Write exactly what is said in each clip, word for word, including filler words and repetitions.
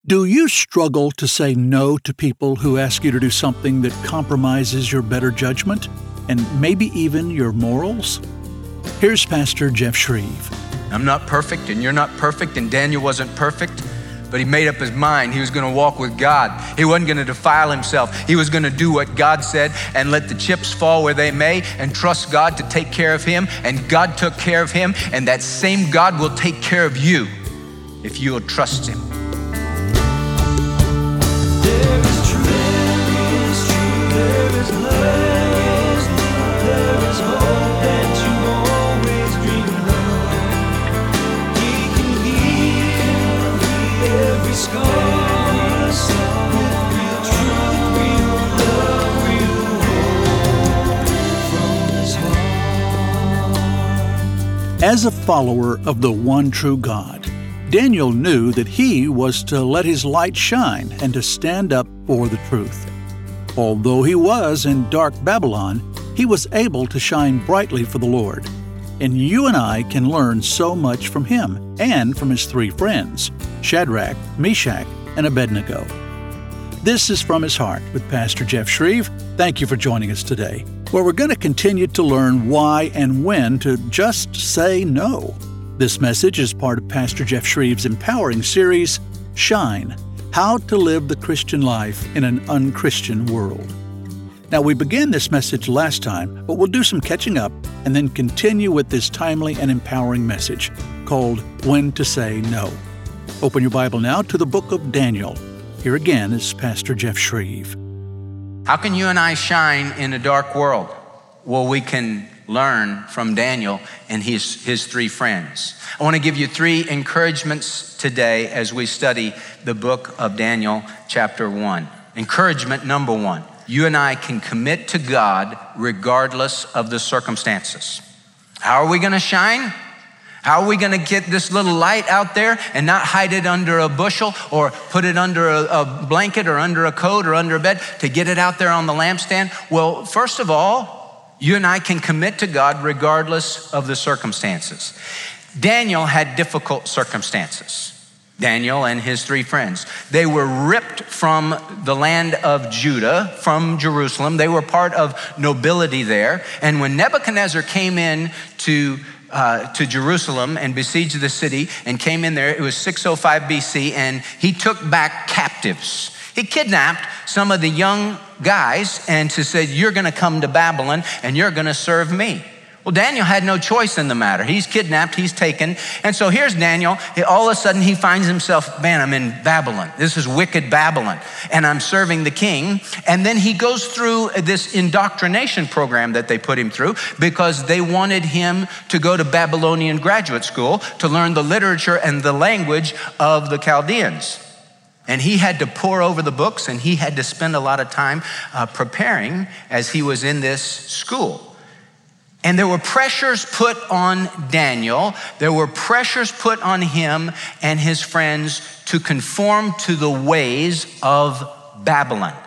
Do you struggle to say no to people who ask you to do something that compromises your better judgment and maybe even your morals? Here's Pastor Jeff Shreve. I'm not perfect and you're not perfect and Daniel wasn't perfect, but he made up his mind he was going to walk with God. He wasn't going to defile himself. He was going to do what God said and let the chips fall where they may and trust God to take care of him. And God took care of him, and that same God will take care of you if you will trust him. There is truth, there is truth, there is love, there is hope that you always dreamed of. He can heal every scar, with real truth, real love, real hope from his heart. As a follower of the one true God, Daniel knew that he was to let his light shine and to stand up for the truth. Although he was in dark Babylon, he was able to shine brightly for the Lord. And you and I can learn so much from him and from his three friends, Shadrach, Meshach, and Abednego. This is From His Heart with Pastor Jeff Shreve. Thank you for joining us today, where we're going to continue to learn why and when to just say no. This message is part of Pastor Jeff Shreve's empowering series, Shine, How to Live the Christian Life in an Unchristian World. Now, we began this message last time, but we'll do some catching up and then continue with this timely and empowering message called When to Say No. Open your Bible now to the book of Daniel. Here again is Pastor Jeff Shreve. How can you and I shine in a dark world? Well, we can learn from Daniel and his, his three friends. I want to give you three encouragements today as we study the book of Daniel, chapter one. Encouragement number one, you and I can commit to God regardless of the circumstances. How are we going to shine? How are we going to get this little light out there and not hide it under a bushel or put it under a, a blanket or under a coat or under a bed to get it out there on the lampstand? Well, first of all, you and I can commit to God regardless of the circumstances. Daniel had difficult circumstances. Daniel and his three friends. They were ripped from the land of Judah, from Jerusalem. They were part of nobility there. And when Nebuchadnezzar came in to Uh, to Jerusalem and besieged the city and came in there, it was six oh five B C, and he took back captives. He kidnapped some of the young guys and to said, you're going to come to Babylon and you're going to serve me. Well, Daniel had no choice in the matter. He's kidnapped, he's taken. And so here's Daniel. All of a sudden he finds himself, man, I'm in Babylon. This is wicked Babylon. And I'm serving the king. And then he goes through this indoctrination program that they put him through because they wanted him to go to Babylonian graduate school to learn the literature and the language of the Chaldeans. And he had to pore over the books and he had to spend a lot of time uh, preparing as he was in this school. And there were pressures put on Daniel. There were pressures put on him and his friends to conform to the ways of Babylon.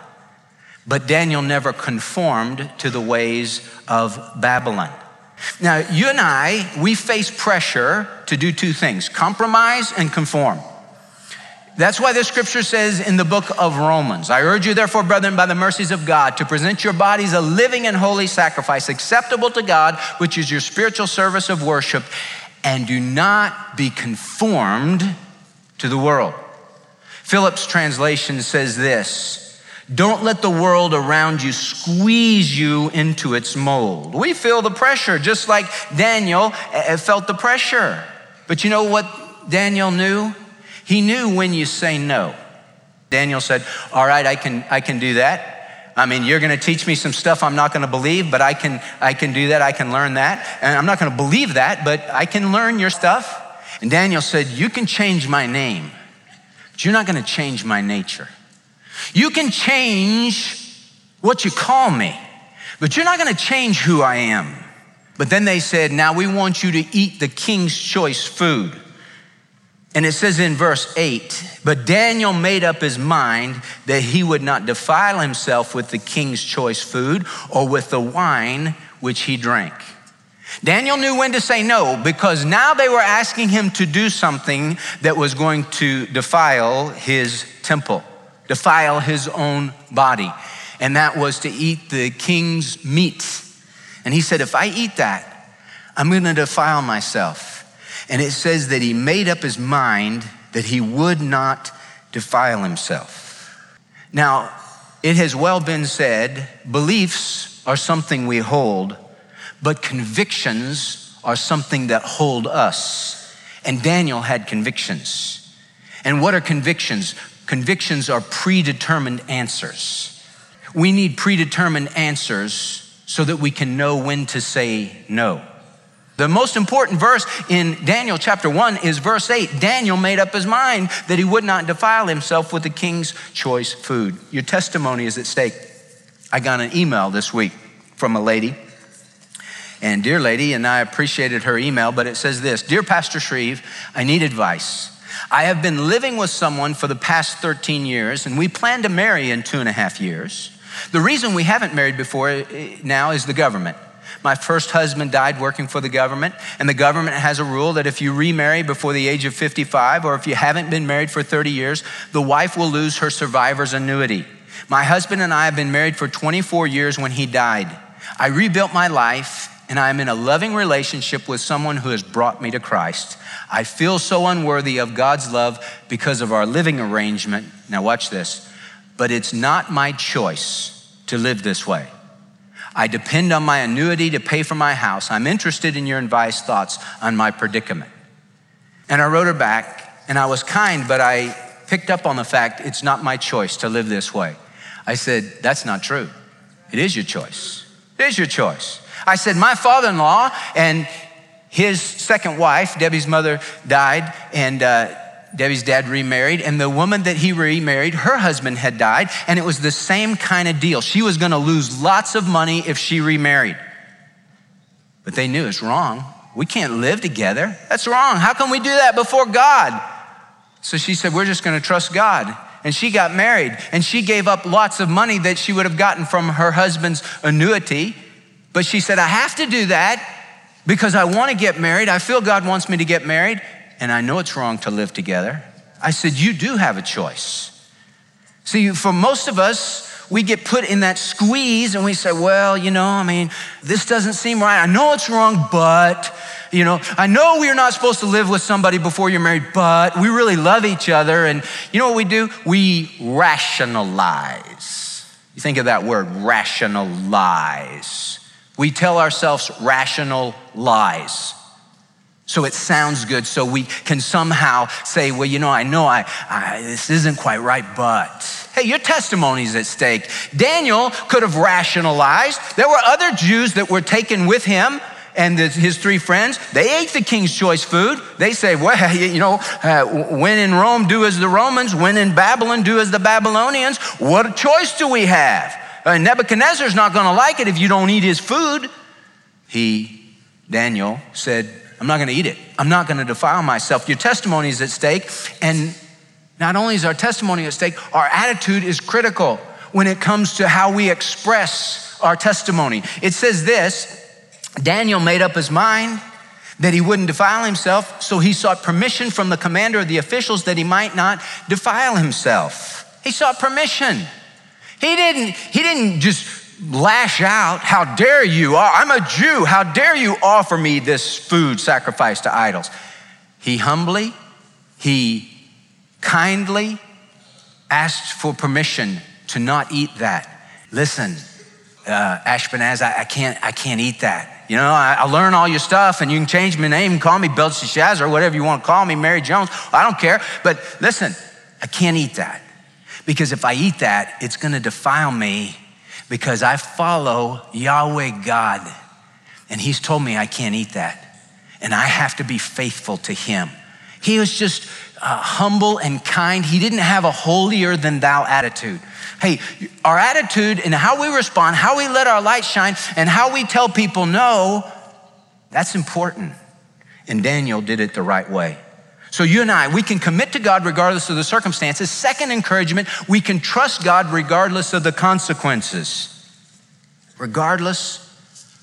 But Daniel never conformed to the ways of Babylon. Now, you and I, we face pressure to do two things, compromise and conform. That's why the scripture says in the book of Romans, I urge you therefore, brethren, by the mercies of God, to present your bodies a living and holy sacrifice, acceptable to God, which is your spiritual service of worship, and do not be conformed to the world. Phillips' translation says this, don't let the world around you squeeze you into its mold. We feel the pressure, just like Daniel felt the pressure. But you know what Daniel knew? He knew when you say no. Daniel said, all right, I can I can do that. I mean, you're going to teach me some stuff I'm not going to believe, but I can I can do that. I can learn that. And I'm not going to believe that, but I can learn your stuff. And Daniel said, you can change my name, but you're not going to change my nature. You can change what you call me, but you're not going to change who I am. But then they said, now we want you to eat the king's choice food. And it says in verse eight, but Daniel made up his mind that he would not defile himself with the king's choice food or with the wine which he drank. Daniel knew when to say no, because now they were asking him to do something that was going to defile his temple, defile his own body. And that was to eat the king's meat. And he said, if I eat that, I'm gonna defile myself. And it says that he made up his mind that he would not defile himself. Now, it has well been said, beliefs are something we hold, but convictions are something that hold us. And Daniel had convictions. And what are convictions? Convictions are predetermined answers. We need predetermined answers so that we can know when to say no. The most important verse in Daniel chapter one is verse eight. Daniel made up his mind that he would not defile himself with the king's choice food. Your testimony is at stake. I got an email this week from a lady, and dear lady, and I appreciated her email, but it says this: Dear Pastor Shreve, I need advice. I have been living with someone for the past thirteen years, and we plan to marry in two and a half years. The reason we haven't married before now is the government. My first husband died working for the government, and the government has a rule that if you remarry before the age of fifty-five, or if you haven't been married for thirty years, the wife will lose her survivor's annuity. My husband and I have been married for twenty-four years when he died. I rebuilt my life, and I am in a loving relationship with someone who has brought me to Christ. I feel so unworthy of God's love because of our living arrangement. Now watch this. But it's not my choice to live this way. I depend on my annuity to pay for my house. I'm interested in your advice, thoughts on my predicament. And I wrote her back, and I was kind, but I picked up on the fact it's not my choice to live this way. I said, that's not true. It is your choice. It is your choice. I said, my father-in-law and his second wife, Debbie's mother, died, and uh, Debbie's dad remarried, and the woman that he remarried, her husband had died, and it was the same kind of deal. She was gonna lose lots of money if she remarried. But they knew it's wrong. We can't live together. That's wrong. How can we do that before God? So she said, we're just gonna trust God. And she got married, and she gave up lots of money that she would have gotten from her husband's annuity. But she said, I have to do that because I wanna get married. I feel God wants me to get married. And I know it's wrong to live together. I said, you do have a choice. See, for most of us, we get put in that squeeze and we say, well, you know, I mean, this doesn't seem right. I know it's wrong, but, you know, I know we're not supposed to live with somebody before you're married, but we really love each other. And you know what we do? We rationalize. You think of that word, rationalize. We tell ourselves rational lies. So it sounds good, so we can somehow say, well, you know, I know I, I this isn't quite right, but hey, your testimony's at stake. Daniel could have rationalized. There were other Jews that were taken with him and the, his three friends. They ate the king's choice food. They say, well, you know, uh, when in Rome, do as the Romans. When in Babylon, do as the Babylonians. What choice do we have? Uh, Nebuchadnezzar's not gonna like it if you don't eat his food. He, Daniel, said, I'm not gonna eat it. I'm not gonna defile myself. Your testimony is at stake. And not only is our testimony at stake, our attitude is critical when it comes to how we express our testimony. It says this, Daniel made up his mind that he wouldn't defile himself, so he sought permission from the commander of the officials that he might not defile himself. He sought permission. He didn't, he didn't just lash out, how dare you, I'm a Jew, how dare you offer me this food sacrificed to idols. He humbly, he kindly asked for permission to not eat that. Listen, uh, Ashpenaz, I, I can't, I can't eat that. You know, I, I learn all your stuff and you can change my name, call me Belteshazzar, whatever you want to call me, Mary Jones, I don't care. But listen, I can't eat that because if I eat that, it's gonna defile me because I follow Yahweh God, and he's told me I can't eat that, and I have to be faithful to him. He was just uh, humble and kind. He didn't have a holier than thou attitude. Hey, our attitude and how we respond, how we let our light shine, and how we tell people no, that's important. And Daniel did it the right way. So you and I, we can commit to God regardless of the circumstances. Second encouragement, we can trust God regardless of the consequences. Regardless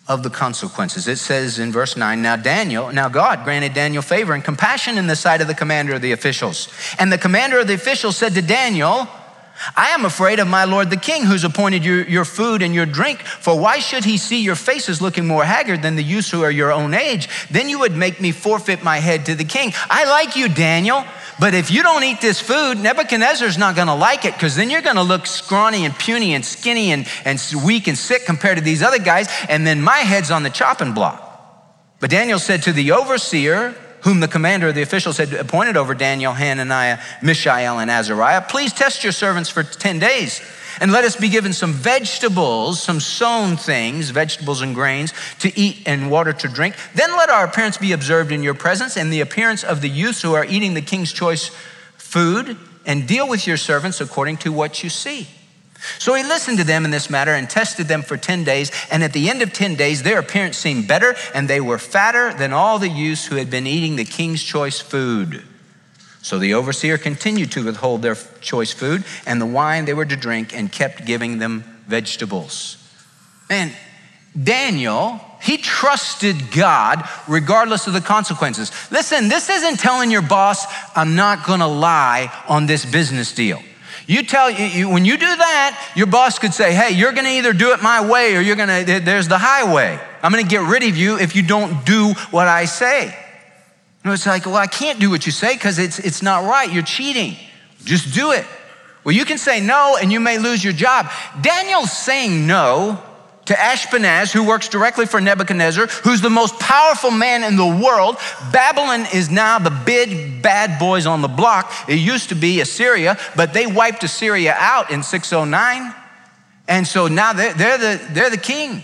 of the consequences. It says in verse nine, now Daniel, now God granted Daniel favor and compassion in the sight of the commander of the officials. And the commander of the officials said to Daniel, I am afraid of my lord the king, who's appointed your, your food and your drink. For why should he see your faces looking more haggard than the youths who are your own age? Then you would make me forfeit my head to the king. I like you, Daniel, but if you don't eat this food, Nebuchadnezzar's not gonna like it, because then you're gonna look scrawny and puny and skinny and, and weak and sick compared to these other guys, and then my head's on the chopping block. But Daniel said to the overseer, whom the commander of the officials had appointed over Daniel, Hananiah, Mishael, and Azariah, please test your servants for ten days, and let us be given some vegetables, some sown things, vegetables and grains, to eat and water to drink. Then let our appearance be observed in your presence, and the appearance of the youths who are eating the king's choice food, and deal with your servants according to what you see. So he listened to them in this matter and tested them for ten days. And at the end of ten days, their appearance seemed better, and they were fatter than all the youths who had been eating the king's choice food. So the overseer continued to withhold their choice food and the wine they were to drink, and kept giving them vegetables. Man, Daniel, he trusted God regardless of the consequences. Listen, this isn't telling your boss, I'm not gonna lie on this business deal. You tell you when you do that, your boss could say, hey, you're gonna either do it my way or you're gonna, there's the highway. I'm gonna get rid of you if you don't do what I say. You know, it's like, well, I can't do what you say because it's it's not right. You're cheating. Just do it. Well, you can say no and you may lose your job. Daniel's saying no to Ashpenaz, who works directly for Nebuchadnezzar, who's the most powerful man in the world. Babylon is now the big bad boys on the block. It used to be Assyria, but they wiped Assyria out in six oh nine. And so now they're, they're, the, they're the king.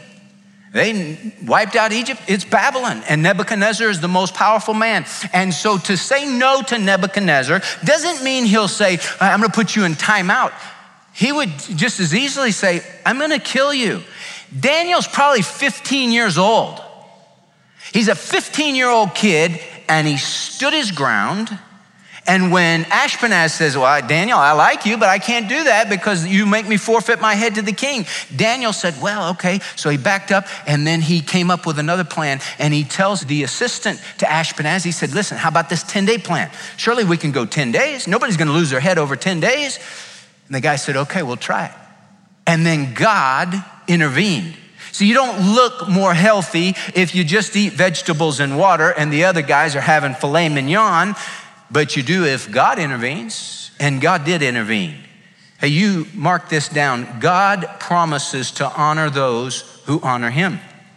They wiped out Egypt. It's Babylon, and Nebuchadnezzar is the most powerful man. And so to say no to Nebuchadnezzar doesn't mean he'll say, I'm gonna put you in timeout. He would just as easily say, I'm gonna kill you. Daniel's probably fifteen years old. He's a fifteen-year-old kid, and he stood his ground. And when Ashpenaz says, well, Daniel, I like you, but I can't do that because you make me forfeit my head to the king. Daniel said, well, okay. So he backed up, and then he came up with another plan, and he tells the assistant to Ashpenaz, he said, listen, how about this ten-day plan? Surely we can go ten days. Nobody's gonna lose their head over ten days. And the guy said, okay, we'll try it. And then God intervened. So you don't look more healthy if you just eat vegetables and water and the other guys are having filet mignon, but you do if God intervenes, and God did intervene. Hey, you mark this down. God promises to honor those who honor him.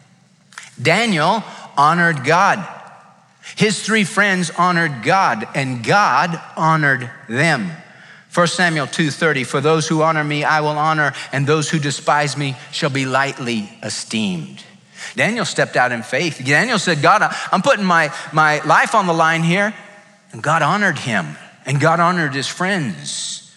Daniel honored God. His three friends honored God, and God honored them. First Samuel two thirty, for those who honor me, I will honor, and those who despise me shall be lightly esteemed. Daniel stepped out in faith. Daniel said, God, I'm putting my, my life on the line here. And God honored him, and God honored his friends.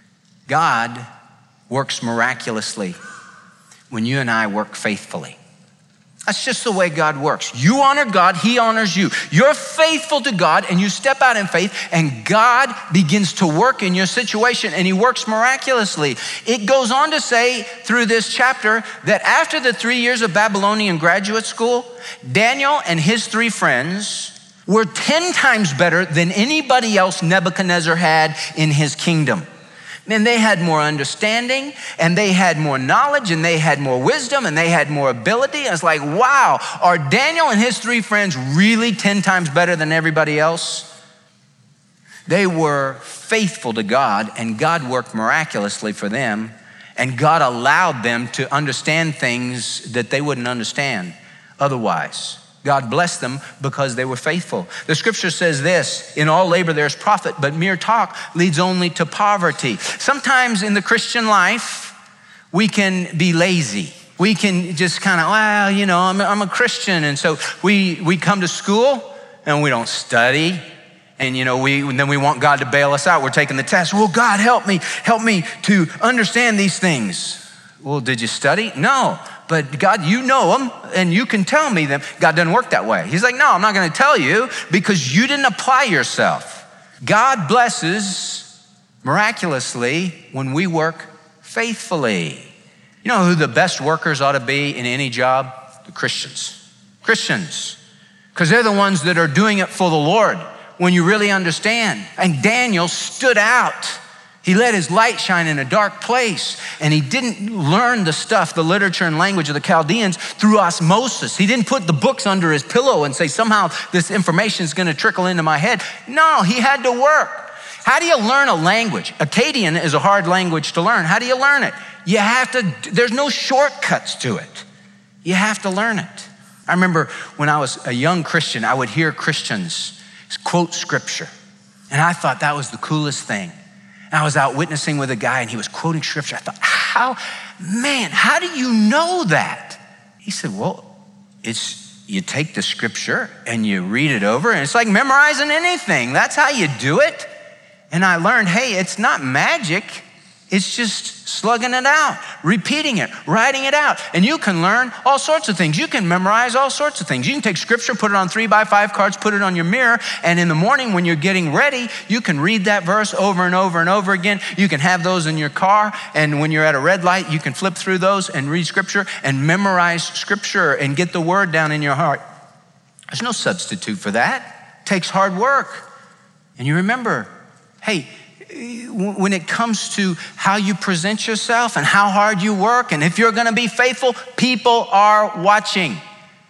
God works miraculously when you and I work faithfully. That's just the way God works. You honor God, he honors you. You're faithful to God, and you step out in faith, and God begins to work in your situation, and he works miraculously. It goes on to say through this chapter that after the three years of Babylonian graduate school, Daniel and his three friends were ten times better than anybody else Nebuchadnezzar had in his kingdom. Man, they had more understanding, and they had more knowledge, and they had more wisdom, and they had more ability. And it's like, wow, are Daniel and his three friends really ten times better than everybody else? They were faithful to God, and God worked miraculously for them, and God allowed them to understand things that they wouldn't understand otherwise. God blessed them because they were faithful. The scripture says this, in all labor there's profit, but mere talk leads only to poverty. Sometimes in the Christian life, we can be lazy. We can just kind of, well, you know, I'm, I'm a Christian. And so we, we come to school and we don't study. And, you know, we and then we want God to bail us out. We're taking the test. Well, God, help me, help me to understand these things. Well, did you study? No. But God, you know them, and you can tell me them. God doesn't work that way. He's like, no, I'm not gonna tell you because you didn't apply yourself. God blesses miraculously when we work faithfully. You know who the best workers ought to be in any job? The Christians. Christians. Because they're the ones that are doing it for the Lord when you really understand. And Daniel stood out. He let his light shine in a dark place, and he didn't learn the stuff, the literature and language of the Chaldeans through osmosis. He didn't put the books under his pillow and say, somehow this information is going to trickle into my head. No, he had to work. How do you learn a language? Akkadian is a hard language to learn. How do you learn it? You have to, there's no shortcuts to it. You have to learn it. I remember when I was a young Christian, I would hear Christians quote scripture, and I thought that was the coolest thing. And I was out witnessing with a guy, and he was quoting scripture. I thought, how, man, how do you know that? He said, well, it's, you take the scripture and you read it over, and it's like memorizing anything. That's how you do it. And I learned, hey, it's not magic. It's just slugging it out, repeating it, writing it out. And you can learn all sorts of things. You can memorize all sorts of things. You can take scripture, put it on three by five cards, put it on your mirror. And in the morning when you're getting ready, you can read that verse over and over and over again. You can have those in your car. And when you're at a red light, you can flip through those and read scripture and memorize scripture and get the word down in your heart. There's no substitute for that. It takes hard work. And you remember, hey, when it comes to how you present yourself and how hard you work, and if you're gonna be faithful, people are watching.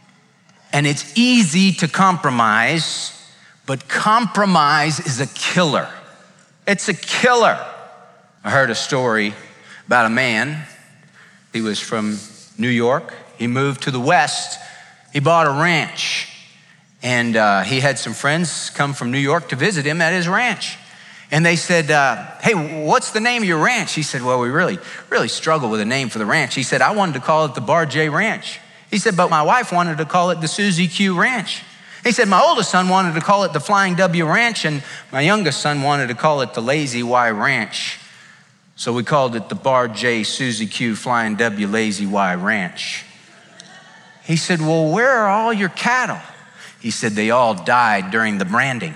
And it's easy to compromise, but compromise is a killer. It's a killer. I heard a story about a man. He was from New York. He moved to the West. He bought a ranch. And uh, he had some friends come from New York to visit him at his ranch. And they said, uh, hey, what's the name of your ranch? He said, well, we really, really struggle with a name for the ranch. He said, I wanted to call it the Bar J Ranch. He said, but my wife wanted to call it the Susie Q Ranch. He said, my oldest son wanted to call it the Flying W Ranch, and my youngest son wanted to call it the Lazy Y Ranch. So we called it the Bar J Susie Q Flying W Lazy Y Ranch. He said, well, where are all your cattle? He said, they all died during the branding.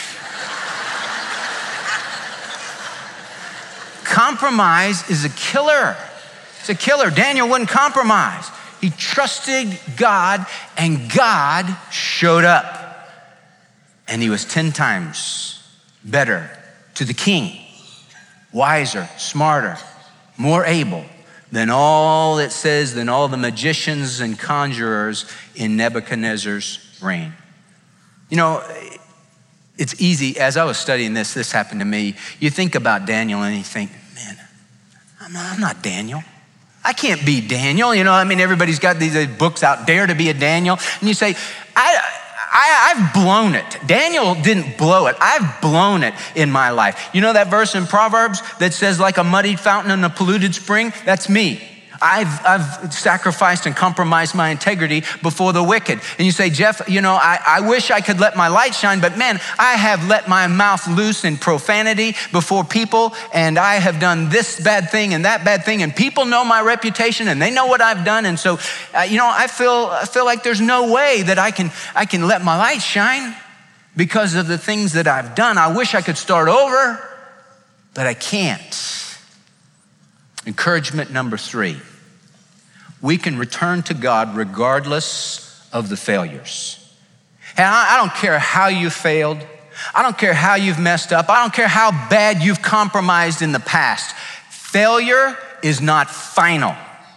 Compromise is a killer. It's a killer. Daniel wouldn't compromise. He trusted God, and God showed up. And he was ten times better to the king, wiser, smarter, more able than all it says, than all the magicians and conjurers in Nebuchadnezzar's reign. You know, it's easy. As I was studying this, this happened to me. You think about Daniel and you think, man, I'm not, I'm not Daniel. I can't be Daniel. You know, I mean, everybody's got these books out, Dare to be a Daniel. And you say, I, I, I've blown it. Daniel didn't blow it. I've blown it in my life. You know that verse in Proverbs that says, like a muddied fountain in a polluted spring? That's me. I've, I've sacrificed and compromised my integrity before the wicked. And you say, Jeff, you know, I, I wish I could let my light shine, but man, I have let my mouth loose in profanity before people, and I have done this bad thing and that bad thing, and people know my reputation and they know what I've done. And so, uh, you know, I feel, I feel like there's no way that I can, I can let my light shine because of the things that I've done. I wish I could start over, but I can't. Encouragement number three, we can return to God regardless of the failures. And I, I don't care how you failed. I don't care how you've messed up. I don't care how bad you've compromised in the past. Failure is not final.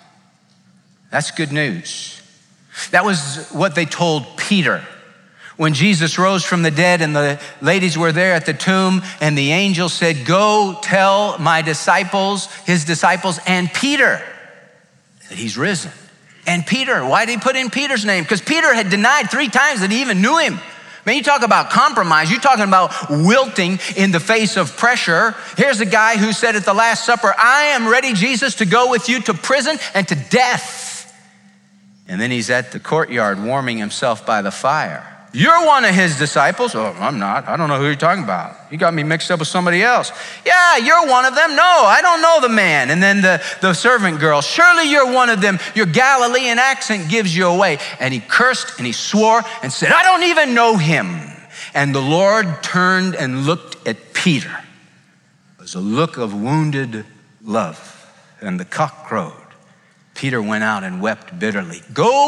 That's good news. That was what they told Peter. When Jesus rose from the dead and the ladies were there at the tomb, and the angel said, go tell my disciples, his disciples, and Peter that he's risen. And Peter, why did he put in Peter's name? Because Peter had denied three times that he even knew him. Man, you talk about compromise. You're talking about wilting in the face of pressure. Here's a guy who said at the Last Supper, I am ready, Jesus, to go with you to prison and to death. And then he's at the courtyard warming himself by the fire. You're one of his disciples. Oh, I'm not. I don't know who you're talking about. You got me mixed up with somebody else. Yeah, you're one of them. No, I don't know the man. And then the, the servant girl, surely you're one of them. Your Galilean accent gives you away. And he cursed and he swore and said, I don't even know him. And the Lord turned and looked at Peter. It was a look of wounded love. And the cock crowed. Peter went out and wept bitterly. Go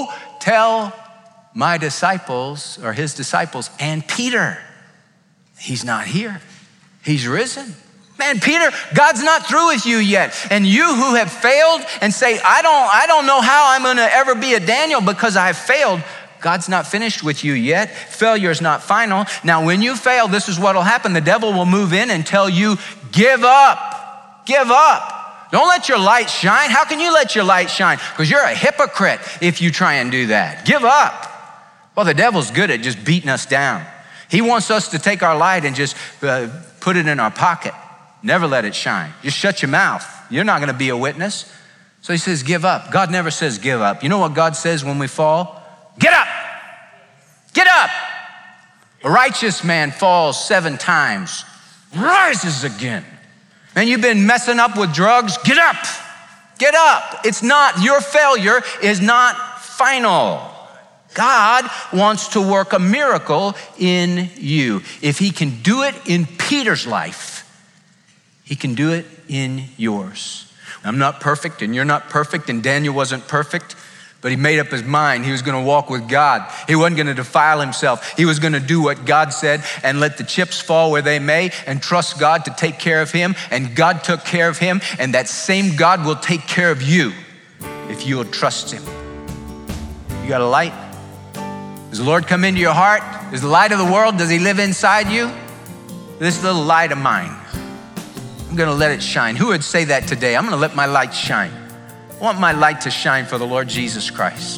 tell my disciples, or his disciples, and Peter, he's not here. He's risen. Man, Peter, God's not through with you yet. And you who have failed and say, I don't, I don't know how I'm gonna ever be a Daniel because I've failed. God's not finished with you yet. Failure is not final. Now, when you fail, this is what'll happen. The devil will move in and tell you, give up, give up. Don't let your light shine. How can you let your light shine? Because you're a hypocrite if you try and do that. Give up. Well, the devil's good at just beating us down. He wants us to take our light and just uh, put it in our pocket. Never let it shine. Just shut your mouth. You're not gonna be a witness. So he says, give up. God never says give up. You know what God says when we fall? Get up, get up. A righteous man falls seven times, rises again. Man, you've been messing up with drugs, get up, get up. It's not, your failure is not final. God wants to work a miracle in you. If he can do it in Peter's life, he can do it in yours. I'm not perfect and you're not perfect and Daniel wasn't perfect, but he made up his mind. He was gonna walk with God. He wasn't gonna defile himself. He was gonna do what God said and let the chips fall where they may and trust God to take care of him. And God took care of him, and that same God will take care of you if you will trust him. You got a light? Does the Lord come into your heart? Is the light of the world, does he live inside you? This little light of mine, I'm gonna let it shine. Who would say that today? I'm gonna let my light shine. I want my light to shine for the Lord Jesus Christ.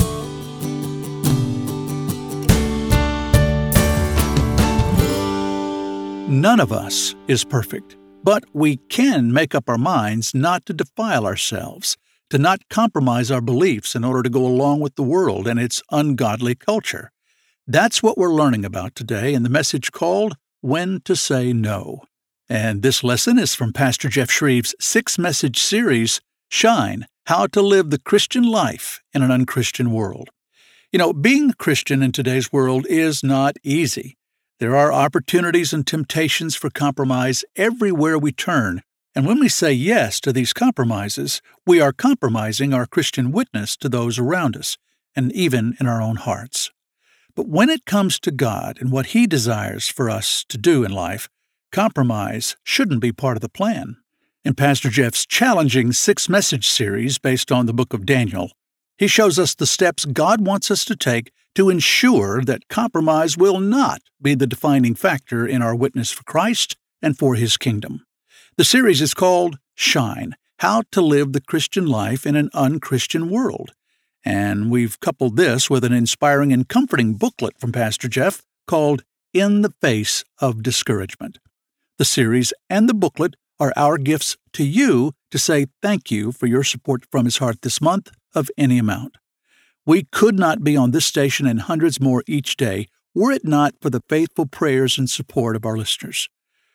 None of us is perfect, but we can make up our minds not to defile ourselves, to not compromise our beliefs in order to go along with the world and its ungodly culture. That's what we're learning about today in the message called When to Say No. And this lesson is from Pastor Jeff Shreve's six-message series, Shine, How to Live the Christian Life in an Unchristian World. You know, being a Christian in today's world is not easy. There are opportunities and temptations for compromise everywhere we turn. And when we say yes to these compromises, we are compromising our Christian witness to those around us, and even in our own hearts. But when it comes to God and what he desires for us to do in life, compromise shouldn't be part of the plan. In Pastor Jeff's challenging six-message series based on the book of Daniel, he shows us the steps God wants us to take to ensure that compromise will not be the defining factor in our witness for Christ and for his kingdom. The series is called Shine, How to Live the Christian Life in an Unchristian World. And we've coupled this with an inspiring and comforting booklet from Pastor Jeff called In the Face of Discouragement. The series and the booklet are our gifts to you to say thank you for your support from his heart this month of any amount. We could not be on this station and hundreds more each day were it not for the faithful prayers and support of our listeners.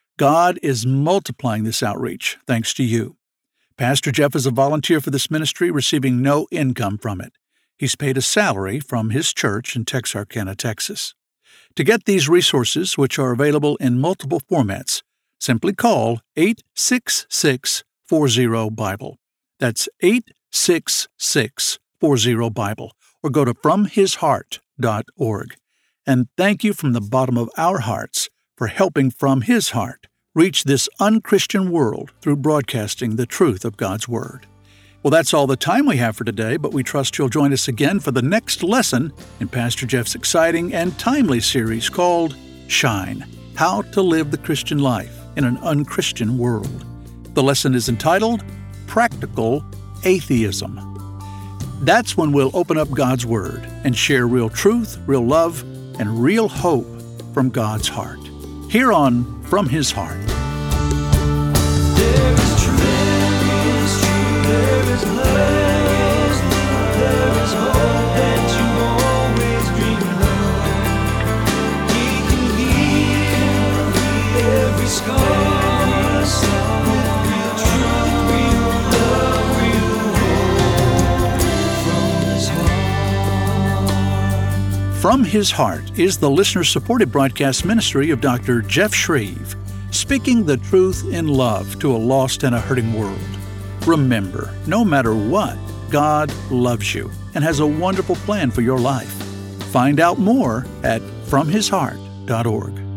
God is multiplying this outreach thanks to you. Pastor Jeff is a volunteer for this ministry, receiving no income from it. He's paid a salary from his church in Texarkana, Texas. To get these resources, which are available in multiple formats, simply call eight six six, four zero, Bible. That's eight six six, four zero, Bible, or go to from his heart dot org. And thank you from the bottom of our hearts for helping From His Heart reach this unchristian world through broadcasting the truth of God's Word. Well, that's all the time we have for today, but we trust you'll join us again for the next lesson in Pastor Jeff's exciting and timely series called Shine, How to Live the Christian Life in an Unchristian World. The lesson is entitled Practical Atheism. That's when we'll open up God's Word and share real truth, real love, and real hope from God's heart. Here on From His Heart. There is truth, there is truth, there is love, there is hope that you always dreamed of. He can heal every scar with real truth, real love, real hope from His heart. From His Heart is the listener-supported broadcast ministry of Doctor Jeff Shreve, speaking the truth in love to a lost and a hurting world. Remember, no matter what, God loves you, and has a wonderful plan for your life. Find out more at from his heart dot org.